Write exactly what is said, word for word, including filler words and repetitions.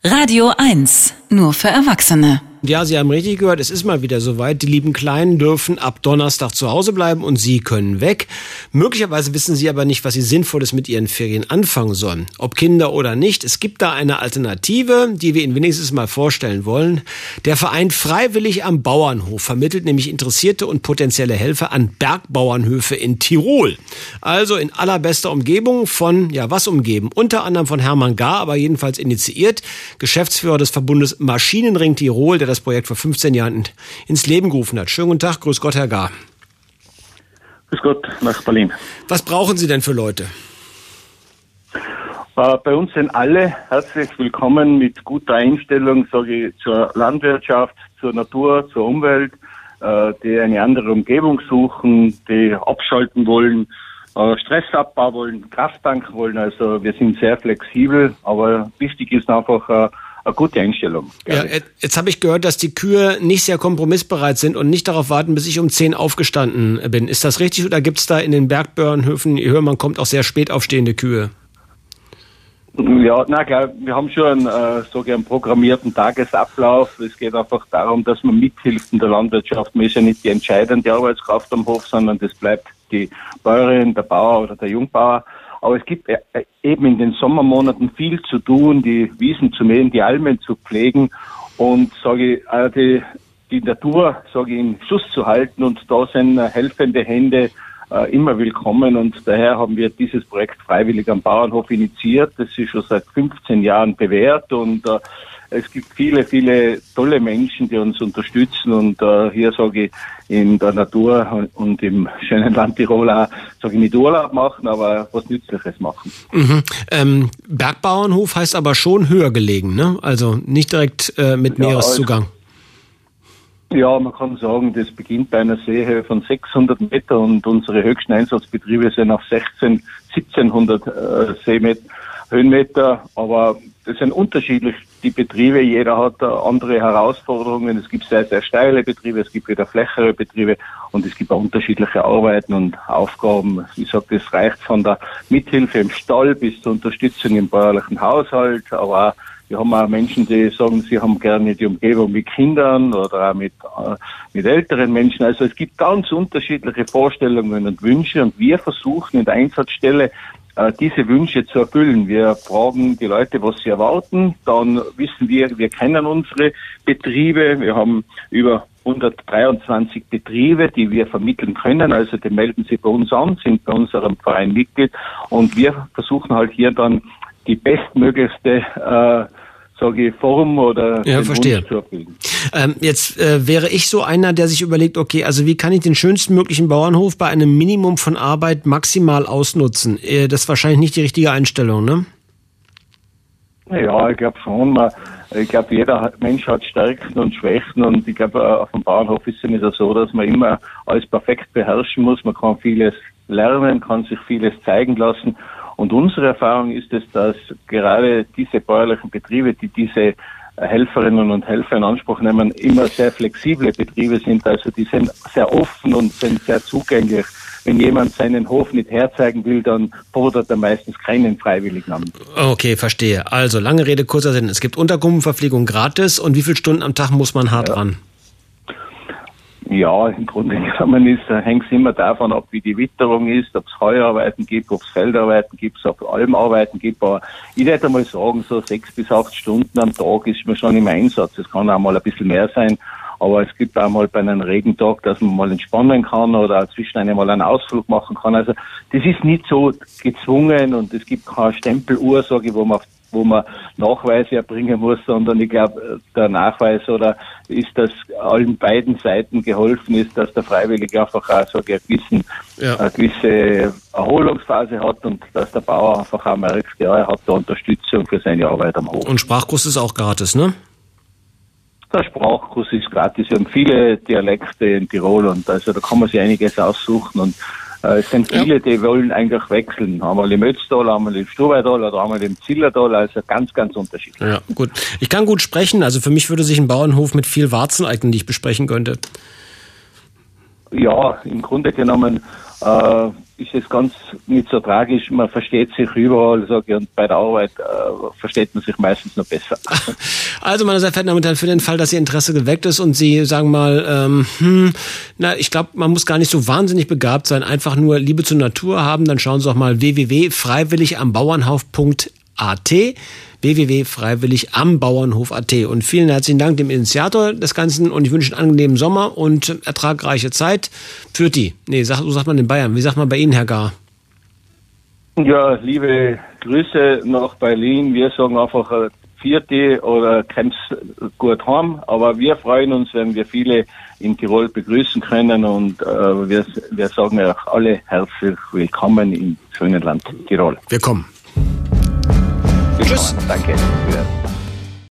Radio eins, nur für Erwachsene. Ja, Sie haben richtig gehört, es ist mal wieder soweit. Die lieben Kleinen dürfen ab Donnerstag zu Hause bleiben und Sie können weg. Möglicherweise wissen Sie aber nicht, was Sie Sinnvolles mit Ihren Ferien anfangen sollen. Ob Kinder oder nicht, es gibt da eine Alternative, die wir Ihnen wenigstens mal vorstellen wollen. Der Verein Freiwillig am Bauernhof vermittelt nämlich interessierte und potenzielle Helfer an Bergbauernhöfe in Tirol. Also in allerbester Umgebung von, ja was umgeben, unter anderem von Hermann Gar, aber jedenfalls initiiert, Geschäftsführer des Verbundes Maschinenring Tirol, der das Projekt vor fünfzehn Jahren ins Leben gerufen hat. Schönen guten Tag, grüß Gott, Herr Gar. Grüß Gott, nach Berlin. Was brauchen Sie denn für Leute? Äh, bei uns sind alle herzlich willkommen mit guter Einstellung, sage ich, zur Landwirtschaft, zur Natur, zur Umwelt, äh, die eine andere Umgebung suchen, die abschalten wollen, äh, Stressabbau wollen, Kraft tanken wollen. Also wir sind sehr flexibel, aber wichtig ist einfach äh, eine gute Einstellung. Ja, jetzt habe ich gehört, dass die Kühe nicht sehr kompromissbereit sind und nicht darauf warten, bis ich um zehn aufgestanden bin. Ist das richtig oder gibt es da in den Bergbauernhöfen, ich höre, man kommt auch sehr spät aufstehende Kühe? Ja, na klar, wir haben schon einen, äh, so einen programmierten Tagesablauf. Es geht einfach darum, dass man mithilft in der Landwirtschaft. Man ist ja nicht die entscheidende Arbeitskraft am Hof, sondern das bleibt die Bäuerin, der Bauer oder der Jungbauer. Aber es gibt eben in den Sommermonaten viel zu tun, die Wiesen zu mähen, die Almen zu pflegen und sage ich, die, die Natur sage ich, in Schuss zu halten. Und da sind helfende Hände äh, immer willkommen. Und daher haben wir dieses Projekt Freiwillig am Bauernhof initiiert. Das ist schon seit fünfzehn Jahren bewährt und äh, es gibt viele, viele tolle Menschen, die uns unterstützen und äh, hier sage ich in der Natur und im schönen Land Tirol auch, sage ich, nicht Urlaub machen, aber was Nützliches machen. Mhm. Ähm, Bergbauernhof heißt aber schon höher gelegen, ne? Also nicht direkt äh, mit Meereszugang. Ja, ja, man kann sagen, das beginnt bei einer Seehöhe von sechshundert Meter und unsere höchsten Einsatzbetriebe sind auf sechzehnhundert, siebzehnhundert äh, Seemeter. Höhenmeter, aber das sind unterschiedlich die Betriebe, jeder hat andere Herausforderungen, es gibt sehr, sehr steile Betriebe, es gibt wieder flächere Betriebe und es gibt auch unterschiedliche Arbeiten und Aufgaben. Wie gesagt, das reicht von der Mithilfe im Stall bis zur Unterstützung im bäuerlichen Haushalt, aber auch, wir haben auch Menschen, die sagen, sie haben gerne die Umgebung mit Kindern oder auch mit, äh, mit älteren Menschen. Also es gibt ganz unterschiedliche Vorstellungen und Wünsche und wir versuchen in der Einsatzstelle diese Wünsche zu erfüllen. Wir fragen die Leute, was sie erwarten. Dann wissen wir, wir kennen unsere Betriebe. Wir haben über hundertdreiundzwanzig Betriebe, die wir vermitteln können. Also die melden sich bei uns an, sind bei unserem Verein Mitglied. Und wir versuchen halt hier dann die bestmöglichste äh, sage ich, Form oder ja, verstehe. Wunsch zu erfüllen. Ähm, jetzt äh, wäre ich so einer, der sich überlegt, okay, also wie kann ich den schönsten möglichen Bauernhof bei einem Minimum von Arbeit maximal ausnutzen? Äh, das ist wahrscheinlich nicht die richtige Einstellung, ne? Ja, ich glaube schon. Man, ich glaube, jeder Mensch hat Stärken und Schwächen und ich glaube, auf dem Bauernhof ist es nicht so, dass man immer alles perfekt beherrschen muss. Man kann vieles lernen, kann sich vieles zeigen lassen. Und unsere Erfahrung ist es, dass gerade diese bäuerlichen Betriebe, die diese Helferinnen und Helfer in Anspruch nehmen, immer sehr flexible Betriebe sind. Also die sind sehr offen und sind sehr zugänglich. Wenn jemand seinen Hof nicht herzeigen will, dann fordert er meistens keinen Freiwilligen an. Okay, verstehe. Also lange Rede, kurzer Sinn. Es gibt Unterkunftsverpflegung gratis. Und wie viele Stunden am Tag muss man hart ja. ran? Ja, im Grunde genommen ist, hängt es immer davon ab, wie die Witterung ist, ob es Heuarbeiten gibt, ob es Feldarbeiten gibt, ob es Almarbeiten gibt. Aber ich würde einmal sagen, so sechs bis acht Stunden am Tag ist man schon im Einsatz. Es kann auch mal ein bisschen mehr sein, aber es gibt auch mal bei einem Regentag, dass man mal entspannen kann oder zwischen einmal einen Ausflug machen kann. Also das ist nicht so gezwungen und es gibt keine Stempeluhr, sage ich, wo man wo man Nachweise erbringen muss, sondern ich glaube, der Nachweis oder ist, dass allen beiden Seiten geholfen ist, dass der Freiwillige einfach auch so eine gewisse, ja. eine gewisse Erholungsphase hat und dass der Bauer einfach auch merkt, ja, er hat da Unterstützung für seine Arbeit am Hof. Und Sprachkurs ist auch gratis, ne? Der Sprachkurs ist gratis. Wir haben viele Dialekte in Tirol und also da kann man sich einiges aussuchen und es sind viele, ja. die wollen eigentlich wechseln. Einmal im Ötztal, einmal im Stubaital oder einmal im Zillertal, also ganz, ganz unterschiedlich. Ja, gut. Ich kann gut sprechen, also für mich würde sich ein Bauernhof mit viel Warzen eignen, die ich besprechen könnte. Ja, im Grunde genommen äh, ist es ganz nicht so tragisch. Man versteht sich überall, sage ich, und bei der Arbeit äh, versteht man sich meistens noch besser. Also, meine sehr verehrten Damen und Herren, für den Fall, dass Ihr Interesse geweckt ist und Sie sagen mal, ähm, hm, na, ich glaube, man muss gar nicht so wahnsinnig begabt sein, einfach nur Liebe zur Natur haben, dann schauen Sie doch mal w w w punkt freiwillig am bauernhof punkt a t, w w w punkt freiwillig am bauernhof punkt a t. Und vielen herzlichen Dank dem Initiator des Ganzen und ich wünsche einen angenehmen Sommer und ertragreiche Zeit für die. Nee, sag, so sagt man in Bayern. Wie sagt man bei Ihnen, Herr Gar? Ja, liebe Grüße nach Berlin. Wir sagen einfach äh, Vierte oder kommt's gut heim. Aber wir freuen uns, wenn wir viele in Tirol begrüßen können und äh, wir, wir sagen auch alle herzlich willkommen im schönen Land Tirol. Wir kommen. Tschüss. Danke. Ja.